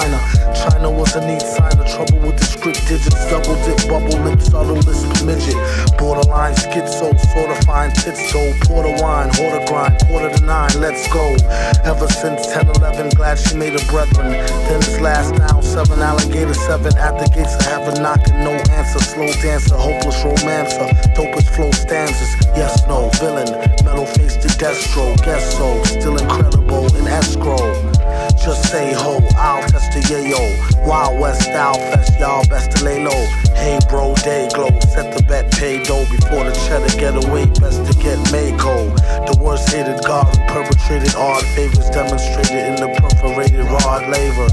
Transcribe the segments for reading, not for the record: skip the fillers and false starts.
China. China was a neat sign of trouble with discrete digits. Double dip, bubble lip, subtle lisp, midget. Borderline schizo, sort of fine tits though. Porter wine, hoarder grind, 8:45, let's go. Ever since 10-11, glad she made a brethren. Then this last now, 7 alligator, 7 at the gates of heaven, knocking, no answer. Slow dancer, hopeless romancer, dopest flow stanzas. Yes, no, villain, metal face to Destro. Guess so, still incredible in escrow. Just say ho, I'll test the yayo. Wild West style fest, y'all best to lay low. Hey bro, day glow, set the bet, pay dough. Before the cheddar get away, best to get Mako. The worst hated god who perpetrated odd favors, demonstrated in the perforated rod lavers.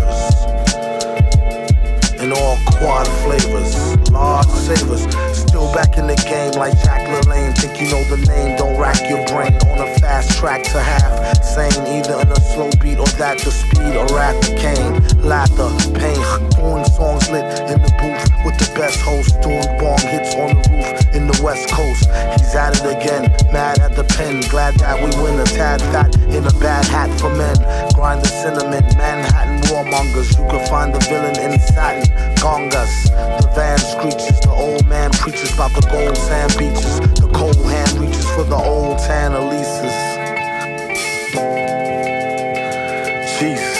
In all quad flavors, large savers. Still back in the game like Jack LaLanne. Think you know the name, don't rack your brain. On a fast track to half sane, either in a slow beat or that the speed or at the cane. Laughter, pain, doing songs lit in the booth with the best host, doing bong hits on the roof in the West Coast. He's at it again, mad at the pen, glad that we win. A tad fat in a bad hat for men. Grind the cinnamon, Manhattan warmongers. You can find the villain in satin, gongas. The van screeches, the old man preaches about the gold sand beaches. The cold hand reaches for the old tan Elises. Jeez.